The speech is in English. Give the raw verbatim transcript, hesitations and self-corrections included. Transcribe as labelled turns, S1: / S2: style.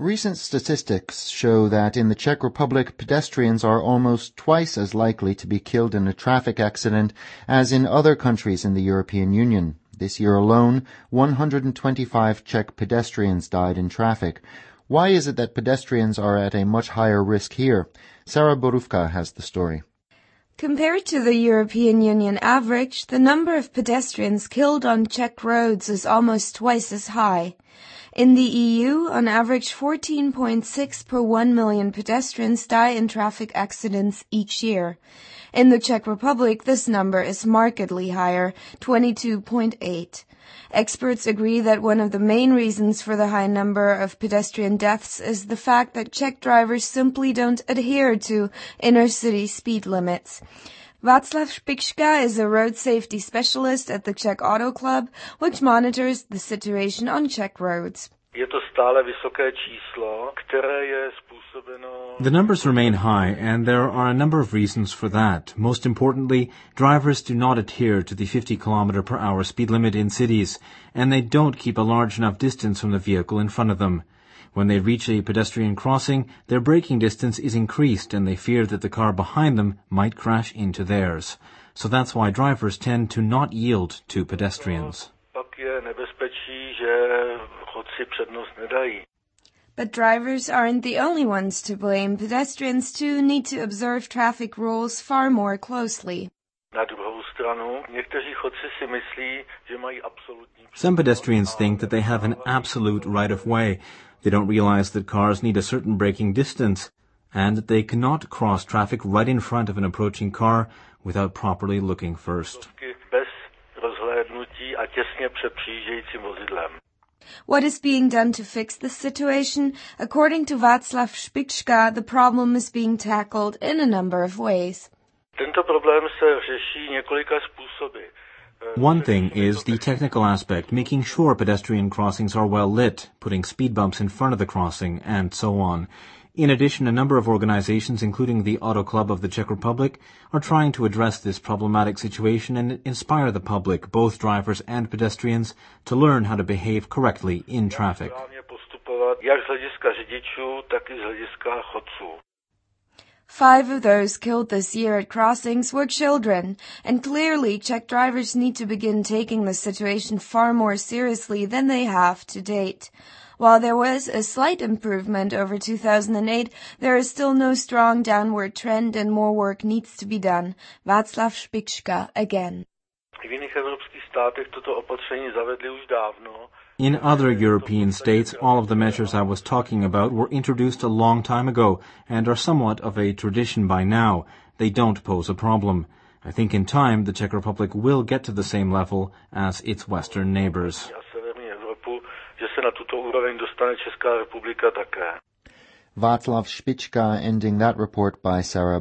S1: Recent statistics show that in the Czech Republic, pedestrians are almost twice as likely to be killed in a traffic accident as in other countries in the European Union. This year alone, one hundred twenty-five Czech pedestrians died in traffic. Why is it that pedestrians are at a much higher risk here? Sarah Borówka has the story.
S2: Compared to the European Union average, the number of pedestrians killed on Czech roads is almost twice as high. In the E U, on average fourteen point six per one million pedestrians die in traffic accidents each year. In the Czech Republic, this number is markedly higher, twenty-two point eight. Experts agree that one of the main reasons for the high number of pedestrian deaths is the fact that Czech drivers simply don't adhere to inner-city speed limits. Václav Špička is a road safety specialist at the Czech Auto Club, which monitors the situation on Czech roads.
S3: The numbers remain high, and there are a number of reasons for that. Most importantly, drivers do not adhere to the fifty kilometer per hour speed limit in cities, and they don't keep a large enough distance from the vehicle in front of them. When they reach a pedestrian crossing, their braking distance is increased and they fear that the car behind them might crash into theirs. So that's why drivers tend to not yield to pedestrians.
S2: But drivers aren't the only ones to blame. Pedestrians too need to observe traffic rules far more closely.
S3: Some pedestrians think that they have an absolute right of way. They don't realize that cars need a certain braking distance and that they cannot cross traffic right in front of an approaching car without properly looking first.
S2: What is being done to fix this situation? According to Václav Špička, the problem is being tackled in a number of ways.
S3: One thing is the technical aspect, making sure pedestrian crossings are well lit, putting speed bumps in front of the crossing, and so on. In addition, a number of organizations, including the Auto Club of the Czech Republic, are trying to address this problematic situation and inspire the public, both drivers and pedestrians, to learn how to behave correctly in traffic.
S2: Five of those killed this year at crossings were children, and clearly Czech drivers need to begin taking the situation far more seriously than they have to date. While there was a slight improvement over two thousand eight, there is still no strong downward trend and more work needs to be done. Václav Špička again.
S3: In other European states, all of the measures I was talking about were introduced a long time ago and are somewhat of a tradition by now. They don't pose a problem. I think in time the Czech Republic will get to the same level as its western neighbors.
S1: Václav Špička ending that report by Sarah